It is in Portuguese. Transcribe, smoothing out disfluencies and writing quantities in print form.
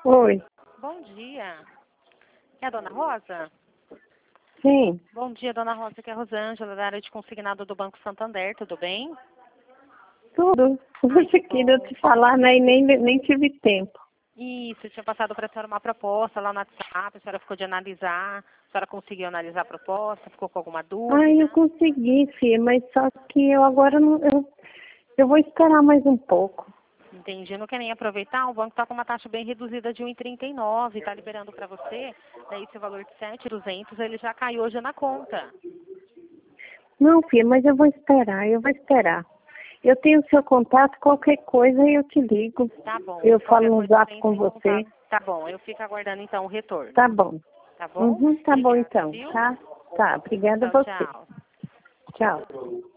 Oi. Bom dia. É a dona Rosa? Sim, Bom dia, dona Rosa. Aqui é a Rosângela, da área de consignado do Banco Santander. Tudo bem? tudo. Você queria te falar, né? E nem tive tempo. Isso, eu tinha passado para a senhora uma proposta lá no WhatsApp. A senhora ficou de analisar. A senhora conseguiu analisar a proposta? Ficou com alguma Ai, eu dúvida? consegui, filha, mas só que eu agora não. Eu vou esperar mais um pouco. Entendi. Não quer nem aproveitar? O banco está com uma taxa bem reduzida de 1,39. Está liberando para você. Daí, seu valor de 7.200, ele já caiu hoje na conta. Não, filha, mas eu vou esperar, eu vou esperar. Eu tenho o seu contato, qualquer coisa eu te ligo. Tá bom. Eu Qualquer falo no coisa, zap entre com em contato. você. Tá bom. Eu fico aguardando, então, o retorno. Tá bom. Tá bom? Tá bom Obrigada, então, viu? tá? Tá, obrigada a Tchau, você. tchau. Tchau.